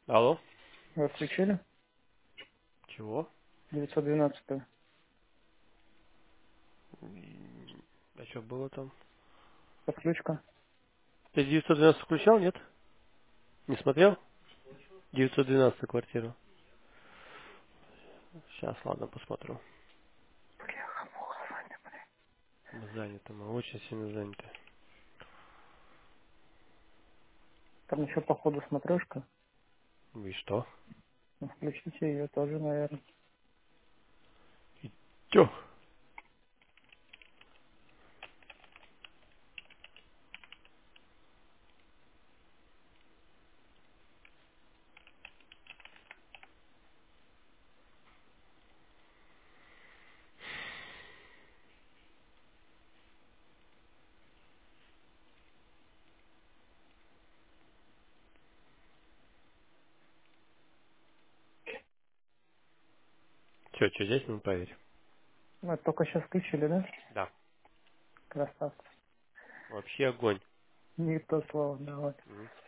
Алло? Вы включили? Чего? 912. А что было там? Подключка. Ты 912 включал, нет? Не смотрел? 912 квартиру. Сейчас, ладно, посмотрю. Занято, мы очень сильно заняты. Там еще по ходу смотрешка. И что? Ну, включите ее тоже, наверное. Чё? Чё, здесь? Ну, проверь. Мы только сейчас включили, да? Да. Красавцы. Вообще огонь. Не то слово, давай.